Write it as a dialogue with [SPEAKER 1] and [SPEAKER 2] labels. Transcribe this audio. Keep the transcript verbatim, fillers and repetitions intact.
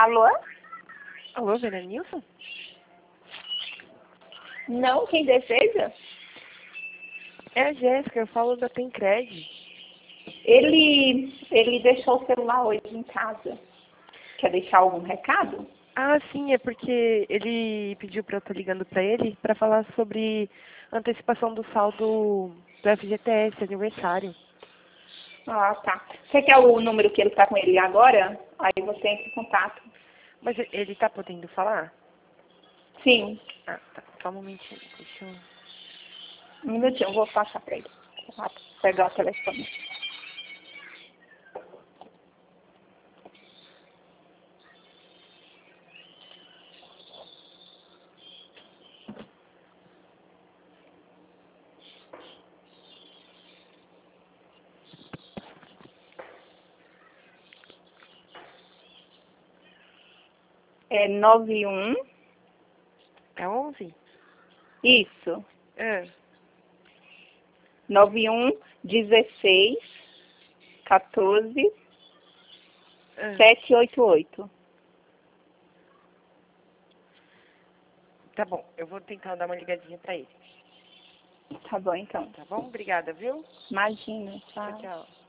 [SPEAKER 1] Alô?
[SPEAKER 2] Alô, Veranilson?
[SPEAKER 1] Não, quem deseja?
[SPEAKER 2] É a Jéssica, eu falo da Tencred.
[SPEAKER 1] Ele, ele deixou o celular hoje em casa. Quer deixar algum recado?
[SPEAKER 2] Ah, sim, é porque ele pediu pra eu estar ligando pra ele pra falar sobre antecipação do saldo do F G T S, aniversário.
[SPEAKER 1] Ah, tá. Você quer o número que ele está com ele agora? Aí você entra em contato.
[SPEAKER 2] Mas e- ele tá podendo falar?
[SPEAKER 1] Sim.
[SPEAKER 2] Ah, tá. Só um momentinho, deixa eu...
[SPEAKER 1] Um minutinho, eu vou passar para ele. Vou pegar o telefone. É nove um.
[SPEAKER 2] É onze?
[SPEAKER 1] Isso.
[SPEAKER 2] É.
[SPEAKER 1] nove um, dezesseis, quatorze,
[SPEAKER 2] é.
[SPEAKER 1] sete oito oito.
[SPEAKER 2] Tá bom, eu vou tentar dar uma ligadinha pra ele.
[SPEAKER 1] Tá bom, então.
[SPEAKER 2] Tá bom? Obrigada, viu?
[SPEAKER 1] Imagina,
[SPEAKER 2] Tchau,
[SPEAKER 1] tá?
[SPEAKER 2] tchau.